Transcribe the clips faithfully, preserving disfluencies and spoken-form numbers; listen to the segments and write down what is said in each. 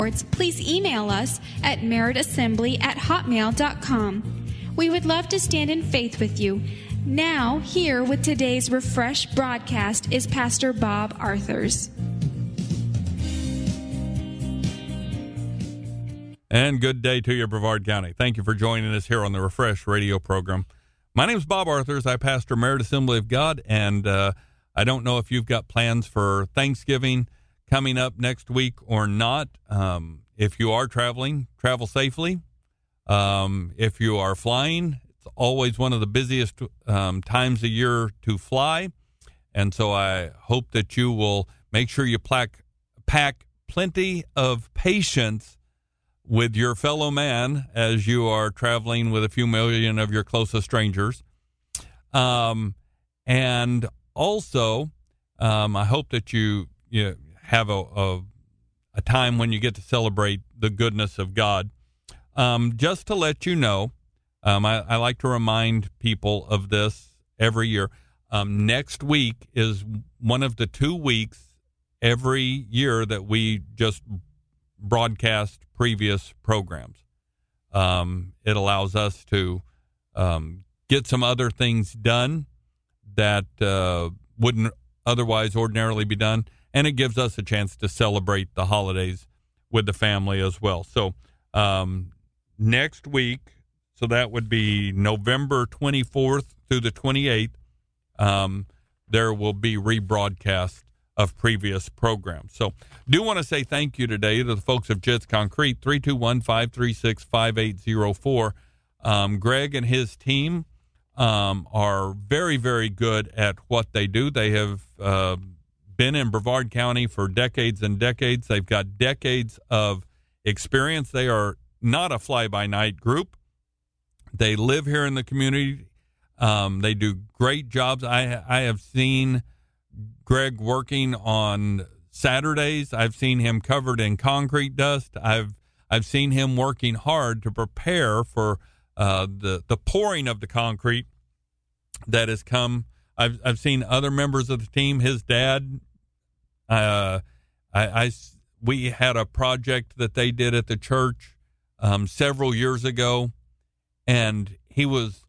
please email us at meritassembly at hotmail dot com. We would love to stand in faith with you. Now, here with today's Refresh broadcast is Pastor Bob Arthurs. And good day to you, Brevard County. Thank you for joining us here on the Refresh radio program. My name is Bob Arthurs. I pastor Merit Assembly of God, and uh, I don't know if you've got plans for Thanksgiving coming up next week or not. Um, if you are traveling, travel safely. Um, if you are flying, it's always one of the busiest um, times a year to fly, and so I hope that you will make sure you pack, pack plenty of patience with your fellow man as you are traveling with a few million of your closest strangers. Um, and also, um, I hope that you, you have a, a, a time when you get to celebrate the goodness of God. Um, just to let you know, um, I, I like to remind people of this every year. Um, next week is one of the two weeks every year that we just broadcast previous programs. Um, it allows us to um, get some other things done that uh, wouldn't otherwise ordinarily be done, and it gives us a chance to celebrate the holidays with the family as well. So um, next week, so that would be November twenty-fourth through the twenty-eighth, um, there will be rebroadcast of previous programs. So do want to say thank you today to the folks of Jits Concrete, three two one, five three six, five eight zero four. Um, Greg and his team um, are very, very good at what they do. They have uh, been in Brevard County for decades and decades. They've got decades of experience. They are not a fly-by-night group. They live here in the community. Um, they do great jobs. I I have seen Greg working on Saturdays. I've seen him covered in concrete dust. I've I've seen him working hard to prepare for uh, the the pouring of the concrete that has come. I've I've seen other members of the team. His dad, uh, I, I we had a project that they did at the church um, several years ago, and he was.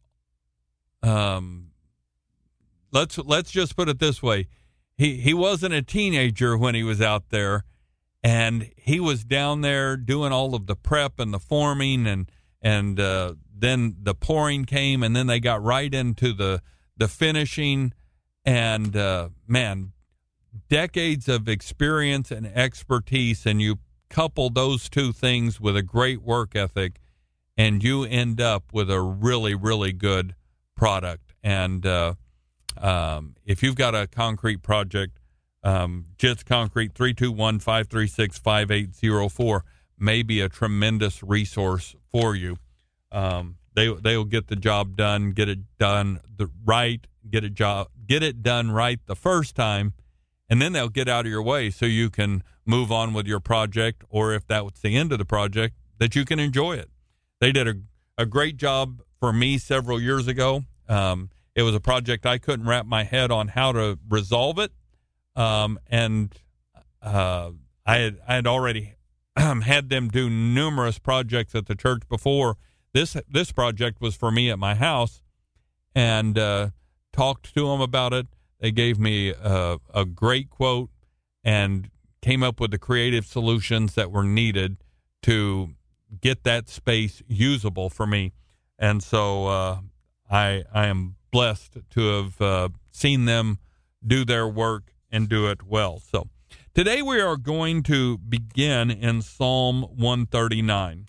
Um, let's let's just put it this way. He he wasn't a teenager when he was out there, and he was down there doing all of the prep and the forming, and and uh, then the pouring came, and then they got right into the the finishing, and uh, man, decades of experience and expertise, and you couple those two things with a great work ethic, and you end up with a really really good product. And uh, Um, if you've got a concrete project, um, Jits Concrete, three two one, five three six, five eight zero four may be a tremendous resource for you. Um, they, they'll get the job done, get it done the right, get it job, get it done right the first time, and then they'll get out of your way so you can move on with your project, or if that was the end of the project, that you can enjoy it. They did a, a great job for me several years ago. Um, It was a project I couldn't wrap my head on how to resolve it, um, and uh, I had I had already had them do numerous projects at the church before. This this project was for me at my house, and uh, talked to them about it. They gave me a, a great quote and came up with the creative solutions that were needed to get that space usable for me, and so uh, I I am blessed to have uh, seen them do their work and do it well. So today we are going to begin in Psalm one thirty-nine.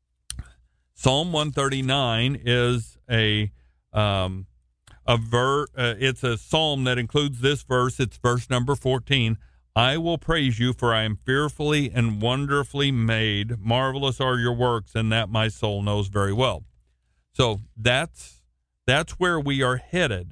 Psalm one thirty-nine is a um, a ver. Uh, it's a psalm that includes this verse. It's verse number fourteen. I will praise you, for I am fearfully and wonderfully made. Marvelous are your works, and that my soul knows very well. So that's That's where we are headed.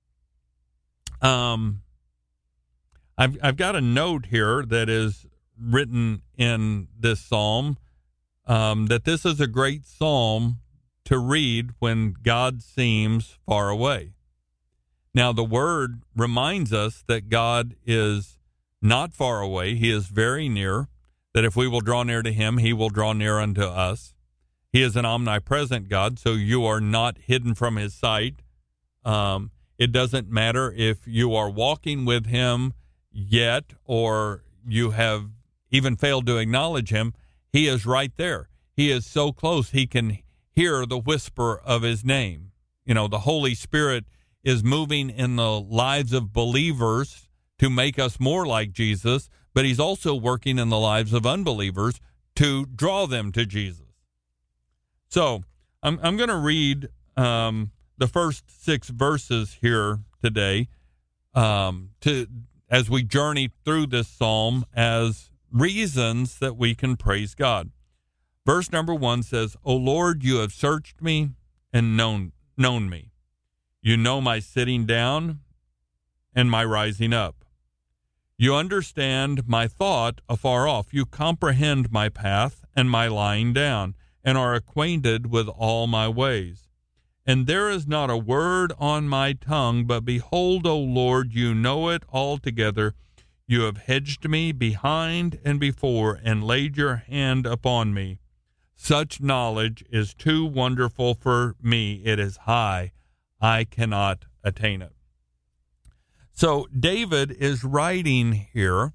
Um, I've I've got a note here that is written in this psalm um, that this is a great psalm to read when God seems far away. Now, the word reminds us that God is not far away. He is very near. that if we will draw near to him, he will draw near unto us. He is an omnipresent God, so you are not hidden from his sight. Um, it doesn't matter if you are walking with him yet or you have even failed to acknowledge him. He is right there. He is so close he can hear the whisper of his name. You know, the Holy Spirit is moving in the lives of believers to make us more like Jesus, but he's also working in the lives of unbelievers to draw them to Jesus. So I'm, I'm going to read um, the first six verses here today um, to as we journey through this psalm as reasons that we can praise God. Verse number one says, O Lord, you have searched me and known known me. You know my sitting down and my rising up. You understand my thought afar off. You comprehend my path and my lying down, and are acquainted with all my ways. And there is not a word on my tongue, but behold, O Lord, you know it altogether. You have hedged me behind and before, and laid your hand upon me. Such knowledge is too wonderful for me. It is high. I cannot attain it. So David is writing here,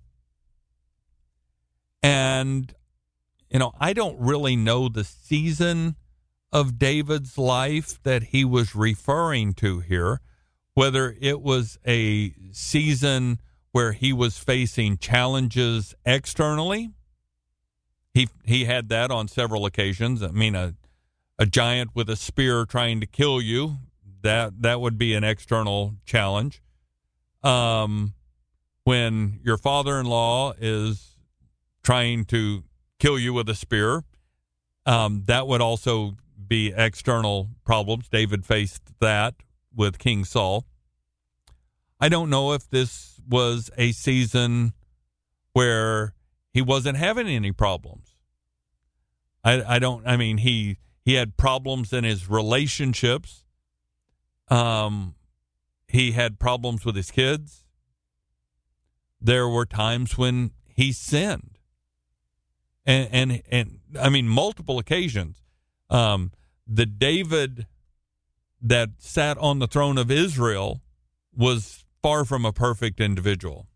and, you know, I don't really know the season of David's life that he was referring to here, whether it was a season where he was facing challenges externally. He he had that on several occasions. I mean, a a giant with a spear trying to kill you, that that would be an external challenge. Um, when your father-in-law is trying to kill you with a spear, um, that would also be external problems. David faced that with King Saul. I don't know if this was a season where he wasn't having any problems. I, I don't, I mean, he, he had problems in his relationships. Um, he had problems with his kids. There were times when he sinned. And, and, and I mean, multiple occasions. Um, the David that sat on the throne of Israel was far from a perfect individual.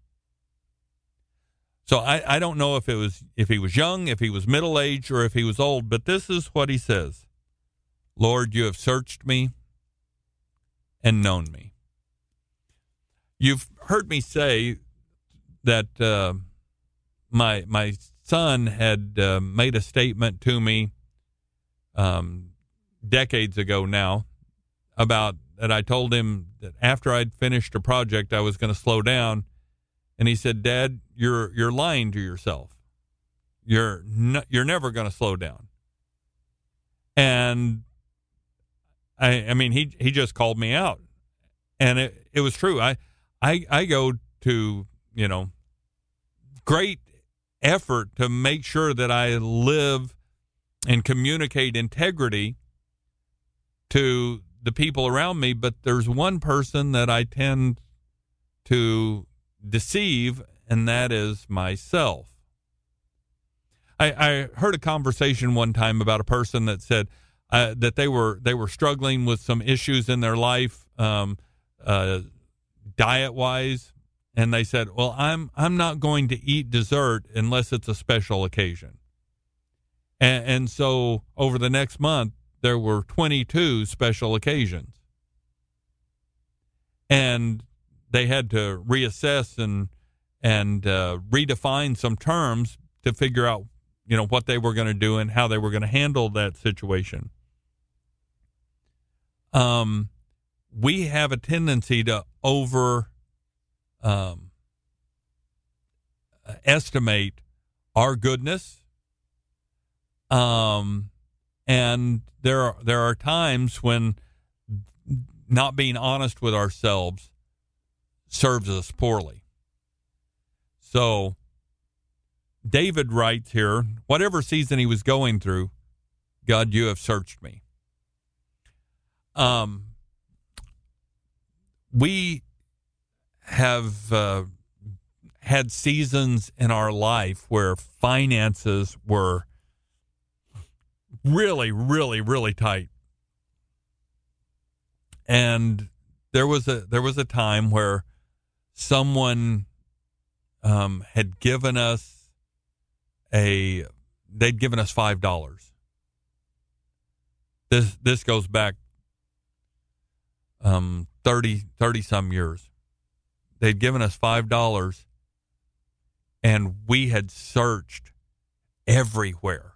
So I, I don't know if it was if he was young, if he was middle-aged, or if he was old, but this is what he says. Lord, you have searched me and known me. You've heard me say that uh, my my son had uh, made a statement to me um, decades ago now about that I told him that after I'd finished a project, I was going to slow down. And he said, Dad, you're you're lying to yourself. You're no, you're never going to slow down. And I I mean, he he just called me out. And it, it was true. I, I I go to, you know, great effort to make sure that I live and communicate integrity to the people around me, but there's one person that I tend to deceive, and that is myself. I, I heard a conversation one time about a person that said uh, that they were they were struggling with some issues in their life, um, uh, diet wise, and they said, "Well, I'm I'm not going to eat dessert unless it's a special occasion." And, and so over the next month, there were twenty-two special occasions, and they had to reassess and and uh, redefine some terms to figure out, you know, what they were going to do and how they were going to handle that situation. Um, we have a tendency to over um, estimate our goodness, um, and there are, there are times when not being honest with ourselves serves us poorly. So David writes here, whatever season he was going through, God, you have searched me. Um, we have uh, had seasons in our life where finances were really, really, really tight. And there was a there was a time where someone um, had given us a they'd given us five dollars. This this goes back um, thirty, thirty some years. They'd given us five dollars, and we had searched everywhere.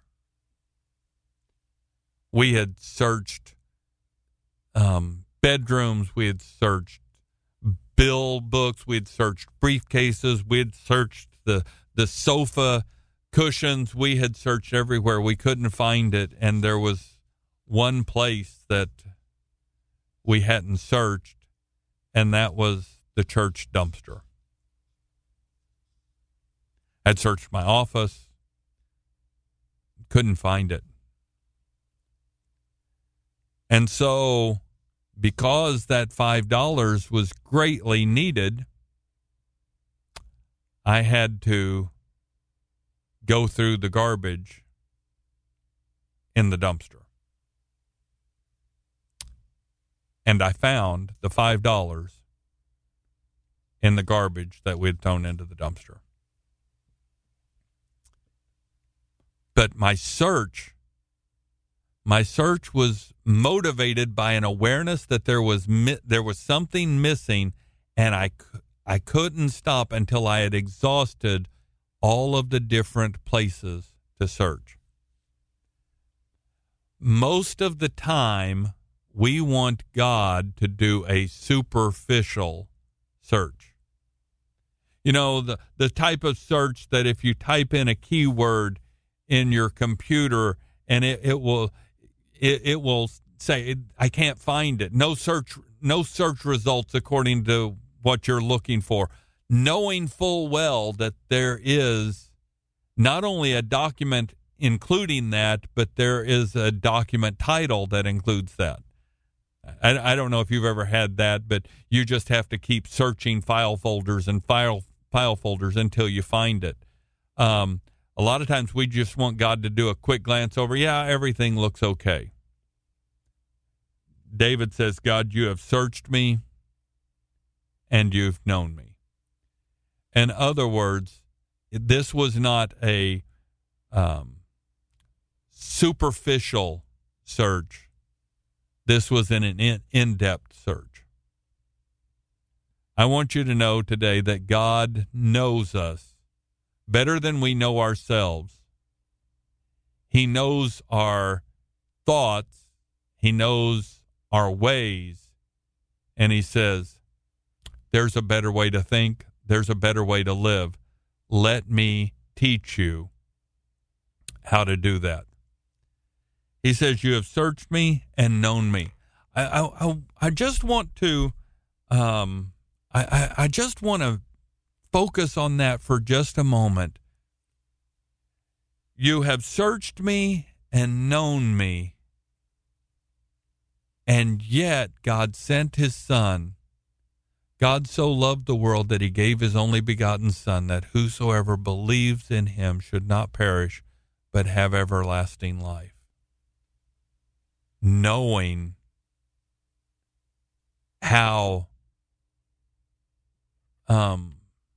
We had searched um, bedrooms. We had searched bill books. We had searched briefcases. We had searched the the sofa cushions. We had searched everywhere. We couldn't find it, and there was one place that we hadn't searched, and that was the church dumpster. I'd searched my office, couldn't find it. And so, because that five dollars was greatly needed, I had to go through the garbage in the dumpster. And I found the five dollars in the garbage that we'd thrown into the dumpster. But my search, my search was motivated by an awareness that there was mi- there was something missing, and I, I couldn't stop until I had exhausted all of the different places to search. Most of the time, we want God to do a superficial search. You know, the, the type of search that if you type in a keyword in your computer and it, it will it, it will say, I can't find it. No search, no search results according to what you're looking for. Knowing full well that there is not only a document including that, but there is a document title that includes that. I, I don't know if you've ever had that, but you just have to keep searching file folders and file file folders until you find it. Um, a lot of times we just want God to do a quick glance over. Yeah, everything looks okay. David says, God, you have searched me and you've known me. In other words, this was not a um, superficial search. This was an in, in-depth search. I want you to know today that God knows us better than we know ourselves. He knows our thoughts. He knows our ways. And he says, there's a better way to think. There's a better way to live. Let me teach you how to do that. He says, you have searched me and known me. I I, I, I just want to, um, I, I, I just want to focus on that for just a moment. You have searched me and known me. And yet God sent his son. God so loved the world that he gave his only begotten Son, that whosoever believes in him should not perish, but have everlasting life. Knowing how um,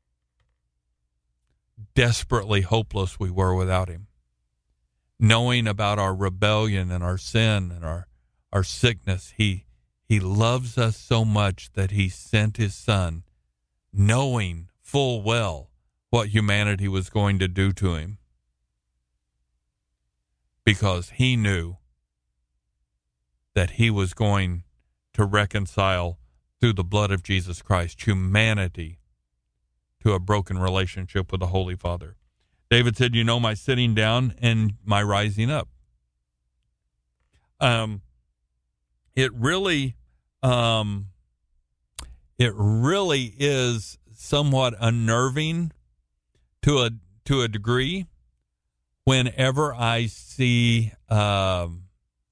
desperately hopeless we were without him. Knowing about our rebellion and our sin and our, our sickness, he He loves us so much that he sent his son, knowing full well what humanity was going to do to him. Because he knew that he was going to reconcile through the blood of Jesus Christ humanity to a broken relationship with the Holy Father. David said, you know my sitting down and my rising up. Um, it really... Um, it really is somewhat unnerving to a to a degree whenever I see um,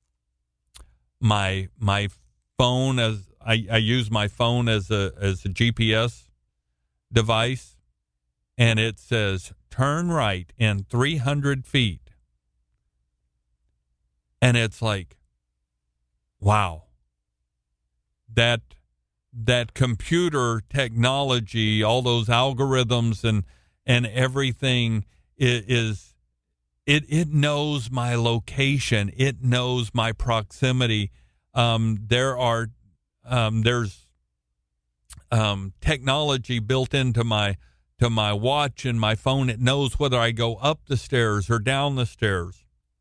my my phone as I, I use my phone as a as a G P S device, and it says, turn right in three hundred feet. And it's like, wow, that that computer technology, all those algorithms and and everything is, it it knows my location, it knows my proximity. Um, there are um, there's um, technology built into my to my watch and my phone. It knows whether I go up the stairs or down the stairs.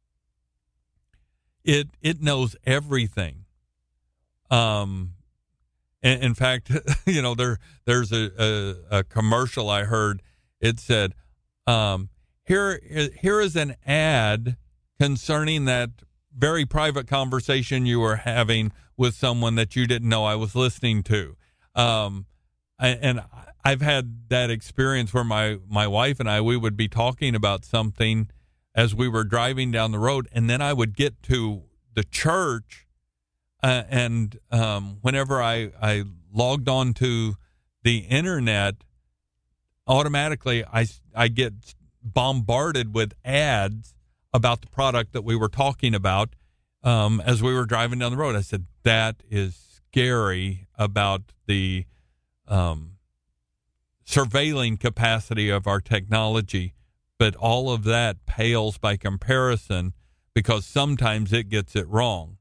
It it knows everything. Um, in, in fact, you know, there there's a, a, a commercial I heard. It said, um, here here is an ad concerning that very private conversation you were having with someone that you didn't know I was listening to. Um, and I've had that experience where my, my wife and I, we would be talking about something as we were driving down the road, and then I would get to the church, uh, and um, whenever I, I logged on to the internet, automatically I, I get bombarded with ads about the product that we were talking about um, as we were driving down the road. I said, that is scary about the um, surveilling capacity of our technology. But all of that pales by comparison, because sometimes it gets it wrong.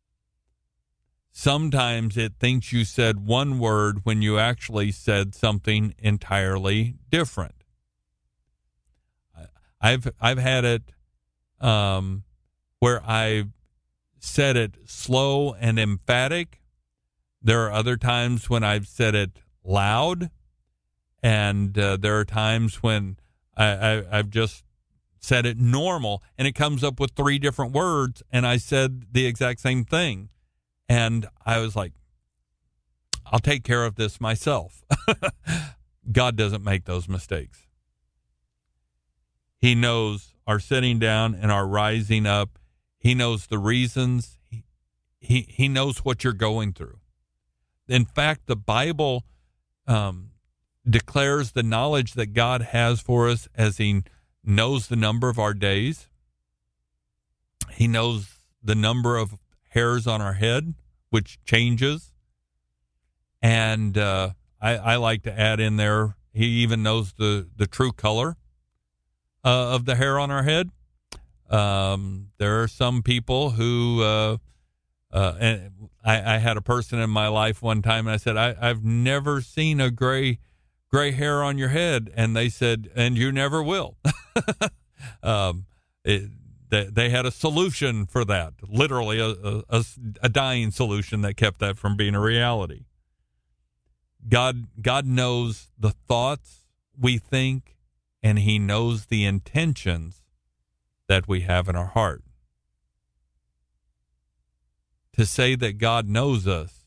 Sometimes it thinks you said one word when you actually said something entirely different. I've I've had it um, where I said it slow and emphatic. There are other times when I've said it loud, and uh, there are times when I, I, I've just said it normal, and it comes up with three different words, and I said the exact same thing. And I was like, I'll take care of this myself. God doesn't make those mistakes. He knows our sitting down and our rising up. He knows the reasons. He, he, he knows what you're going through. In fact, the Bible um, declares the knowledge that God has for us as he knows the number of our days. He knows the number of hairs on our head, which changes. And uh, I, I like to add in there, he even knows the, the true color uh, of the hair on our head. Um, there are some people who, uh, uh, and I, I had a person in my life one time, and I said, I, I've never seen a gray gray hair on your head. And they said, and you never will. um, it, they, they had a solution for that, literally a, a, a dying solution that kept that from being a reality. God, God knows the thoughts we think, and he knows the intentions that we have in our heart. To say that God knows us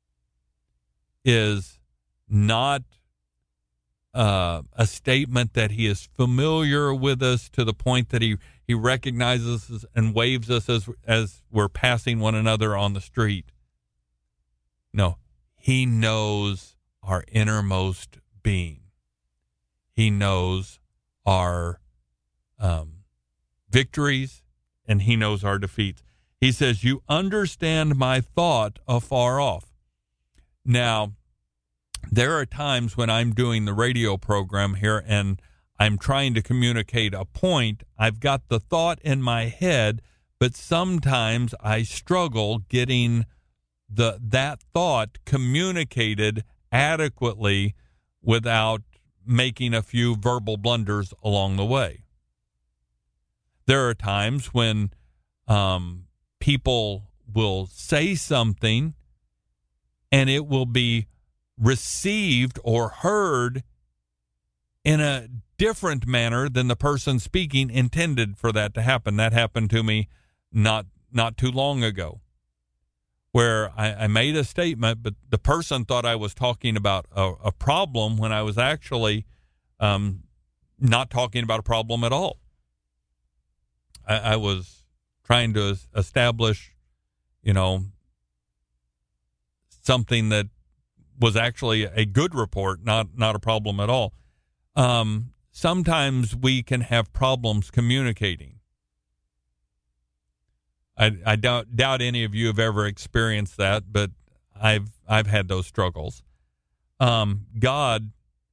is not uh, a statement that he is familiar with us to the point that he, he recognizes us and waves us as, as we're passing one another on the street. No, he knows our innermost being. He knows our um, victories, and he knows our defeats. He says, you understand my thought afar off. Now, there are times when I'm doing the radio program here and I'm trying to communicate a point. I've got the thought in my head, but sometimes I struggle getting the that thought communicated adequately without making a few verbal blunders along the way. There are times when um, people will say something and it will be received or heard in a different manner than the person speaking intended for that to happen. That happened to me not not too long ago, where I, I made a statement, but the person thought I was talking about a, a problem when I was actually um, not talking about a problem at all. I, I was trying to establish, you know, something that was actually a good report, not not a problem at all. um, sometimes we can have problems communicating. I, I doubt, doubt any of you have ever experienced that, but I've I've had those struggles. Um, God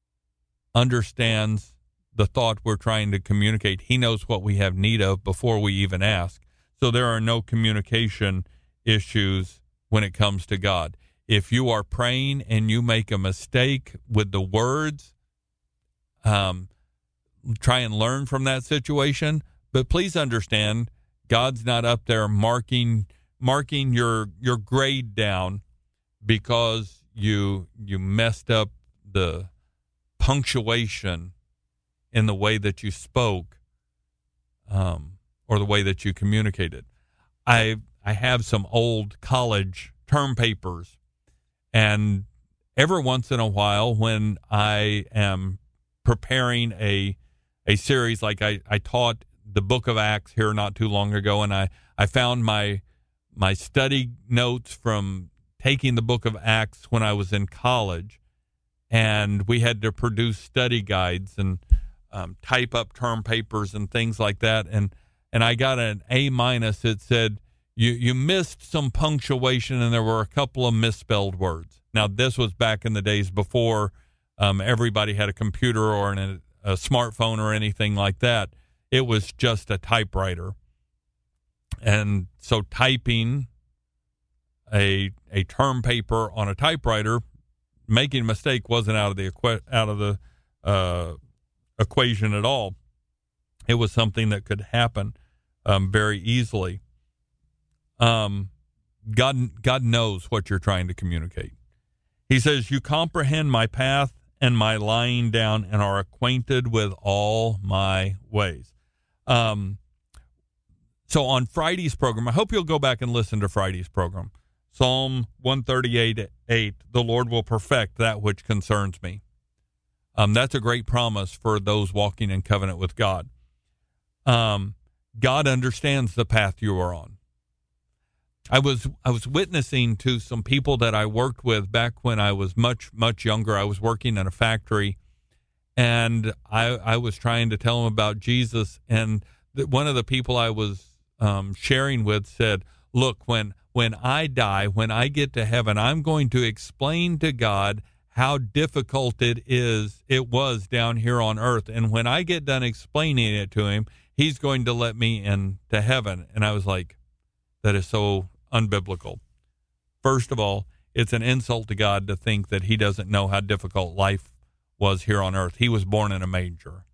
understands the thought we're trying to communicate. He knows what we have need of before we even ask. So there are no communication issues when it comes to God. If you are praying and you make a mistake with the words, um, try and learn from that situation. But please understand, God's not up there marking marking your your grade down because you you messed up the punctuation in the way that you spoke, um, or the way that you communicated. I I have some old college term papers, and every once in a while when I am preparing a a series, like I, I taught the book of Acts here not too long ago, and I, I found my my study notes from taking the book of Acts when I was in college, and we had to produce study guides and um, type up term papers and things like that, and and I got an A minus. It said you you missed some punctuation and there were a couple of misspelled words. Now this was back in the days before um, everybody had a computer or an, a smartphone or anything like that. It was just a typewriter. And so typing a a term paper on a typewriter, making a mistake wasn't out of the equ- out of the uh, equation at all. It was something that could happen um, very easily. Um, God God knows what you're trying to communicate. He says, "You comprehend my path and my lying down, and are acquainted with all my ways." Um, so on Friday's program, I hope you'll go back and listen to Friday's program. Psalm one thirty-eight, eight, "The Lord will perfect that which concerns me." Um, that's a great promise for those walking in covenant with God. Um, God understands the path you are on. I was I was witnessing to some people that I worked with back when I was much, much younger. I was working in a factory, and I, I was trying to tell them about Jesus. And the, one of the people I was um, sharing with said, look, when when I die, when I get to heaven, I'm going to explain to God how difficult it is, it was down here on earth. And when I get done explaining it to him, he's going to let me into heaven. And I was like, that is so unbiblical. First of all, it's an insult to God to think that he doesn't know how difficult life was here on earth. He was born in a manger.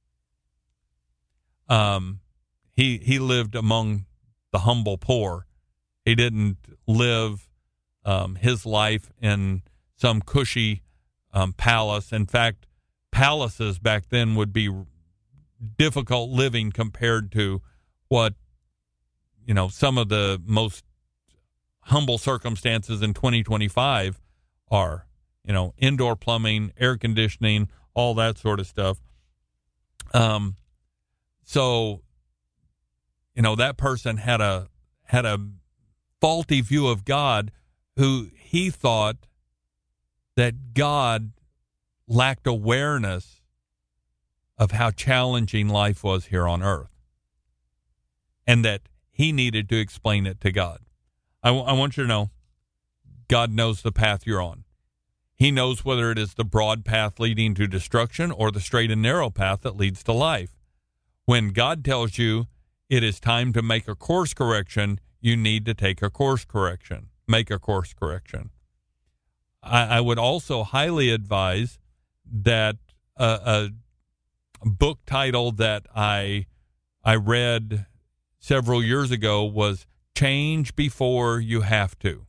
Um, he he lived among the humble poor. He didn't live um, his life in some cushy um, palace. In fact, palaces back then would be difficult living compared to what, you know, some of the most humble circumstances in twenty twenty-five are. You know, indoor plumbing, air conditioning, all that sort of stuff. Um, so, you know, that person had a had a faulty view of God, who he thought that God lacked awareness of how challenging life was here on earth, and that he needed to explain it to God. I, w- I want you to know, God knows the path you're on. He knows whether it is the broad path leading to destruction or the straight and narrow path that leads to life. When God tells you it is time to make a course correction, you need to take a course correction, make a course correction. I, I would also highly advise that a, a book title that I I read several years ago was Change Before You Have to.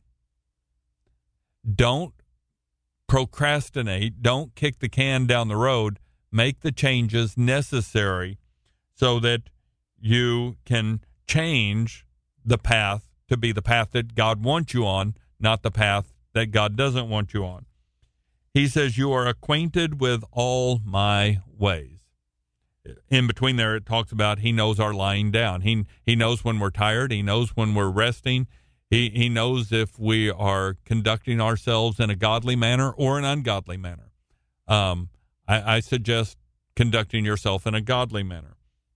Don't procrastinate. Don't kick the can down the road. Make the changes necessary so that you can change the path to be the path that God wants you on, not the path that God doesn't want you on. He says, you are acquainted with all my ways. In between there, it talks about he knows our lying down. He he knows when we're tired. He knows when we're resting. He he knows if we are conducting ourselves in a godly manner or an ungodly manner. Um, I, I suggest conducting yourself in a godly manner.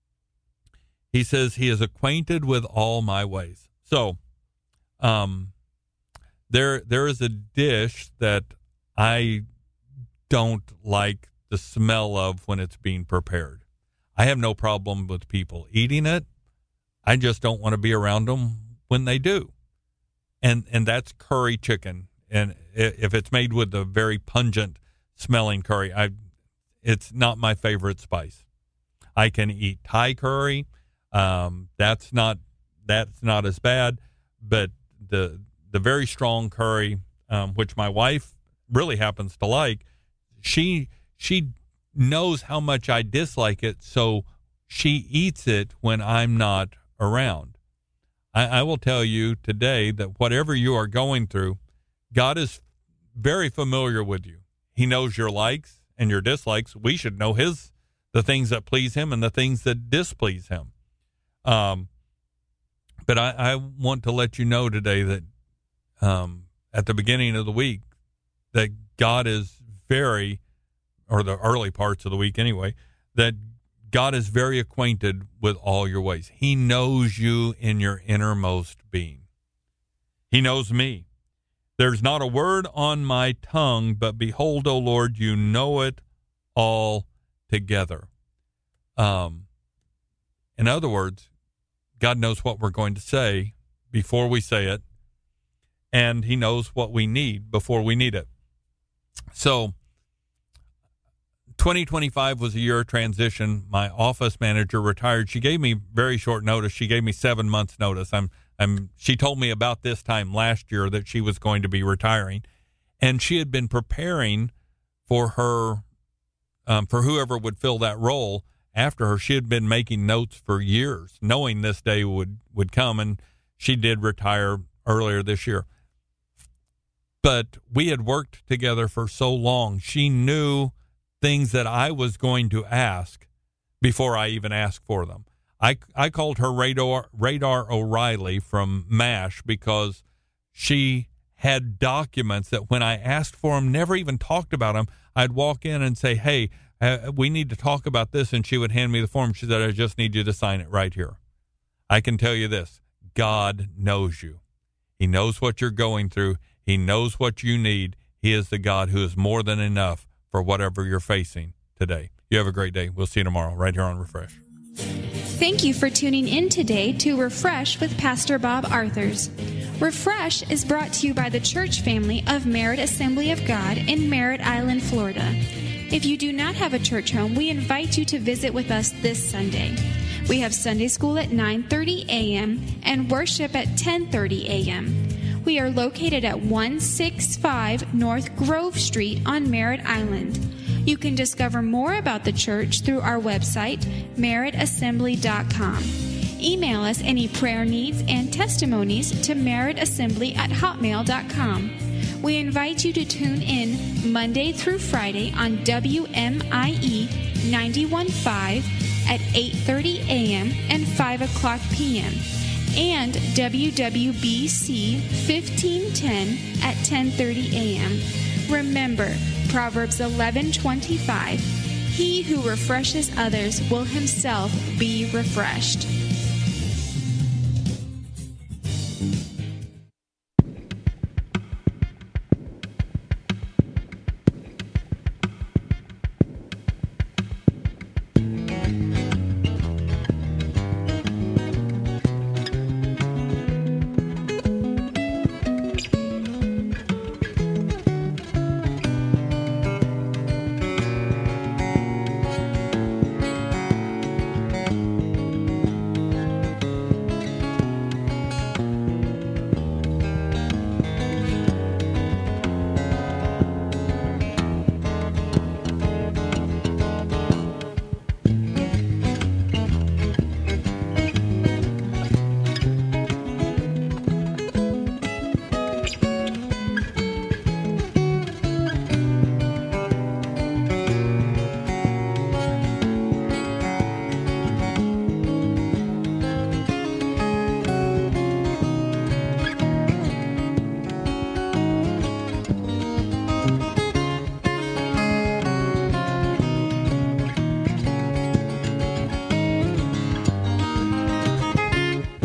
He says he is acquainted with all my ways. So um, there there is a dish that I don't like the smell of when it's being prepared. I have no problem with people eating it. I just don't want to be around them when they do. And and that's curry chicken. And if it's made with a very pungent smelling curry, I it's not my favorite spice. I can eat Thai curry. Um, that's not that's not as bad, but the the very strong curry, um, which my wife really happens to like, she she knows how much I dislike it, so she eats it when I'm not around. I, I will tell you today that whatever you are going through, God is very familiar with you. He knows your likes and your dislikes. We should know his the things that please him and the things that displease him. Um, but I, I want to let you know today that um, at the beginning of the week that God is very, or the early parts of the week anyway, that God is very acquainted with all your ways. He knows you in your innermost being. He knows me. There's not a word on my tongue, but behold, O Lord, you know it all together. Um, in other words, God knows what we're going to say before we say it, and he knows what we need before we need it. So twenty twenty-five was a year of transition. My office manager retired. She gave me very short notice. She gave me seven months notice. I'm, I'm, she told me about this time last year that she was going to be retiring, and she had been preparing for her, um, for whoever would fill that role after her. She had been making notes for years, knowing this day would, would come, and she did retire earlier this year. But we had worked together for so long. She knew things that I was going to ask before I even asked for them. I, I called her Radar, Radar O'Reilly from MASH because she had documents that when I asked for them, never even talked about them. I'd walk in and say, hey, uh, we need to talk about this. And she would hand me the form. She said, I just need you to sign it right here. I can tell you this. God knows you. He knows what you're going through. He knows what you need. He is the God who is more than enough for whatever you're facing today. You have a great day. We'll see you tomorrow right here on Refresh. Thank you for tuning in today to Refresh with Pastor Bob Arthurs. Refresh is brought to you by the church family of Merritt Assembly of God in Merritt Island, Florida. If you do not have a church home, we invite you to visit with us this Sunday. We have Sunday school at nine thirty a.m. and worship at ten thirty a.m. We are located at one sixty-five North Grove Street on Merritt Island. You can discover more about the church through our website, merritt assembly dot com. Email us any prayer needs and testimonies to merrittassembly at hotmail dot com. We invite you to tune in Monday through Friday on W M I E ninety-one point five at eight thirty a.m. and five o'clock p.m. and W W B C fifteen ten at ten thirty a.m. Remember, Proverbs eleven twenty-five, he who refreshes others will himself be refreshed.